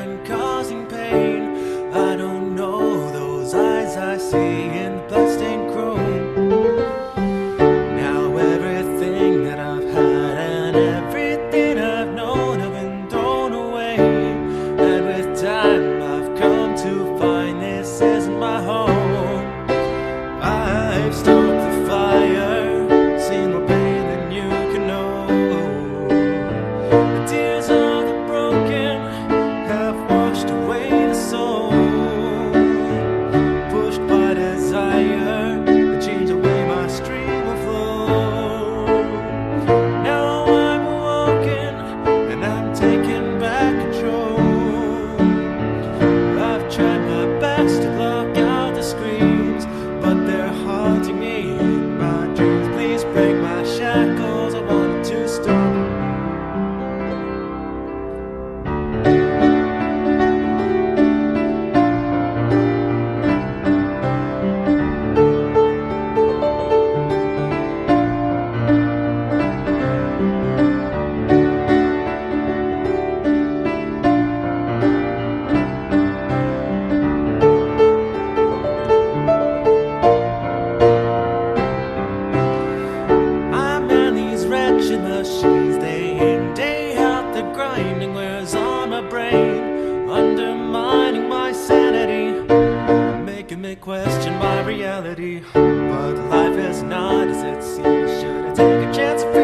and causing pain. I don't know those eyes I see in bloodstained chrome. Now everything that I've had and everything I've known have been thrown away. And with time I've come to find this isn't my home. I've stoked the fire, seen more pain than you can know. The tears of the broken have washed away the soul. Pushed by desire to change the way my stream will flow. Now I'm awoken and I'm taking back control. I've tried my best to block out the screams, but they're haunting me in my dreams. Please break my shackles, I want to stop. Machines, day in, day out, the grinding wears on my brain, undermining my sanity, making me question my reality. But life is not as it seems. Should I take a chance?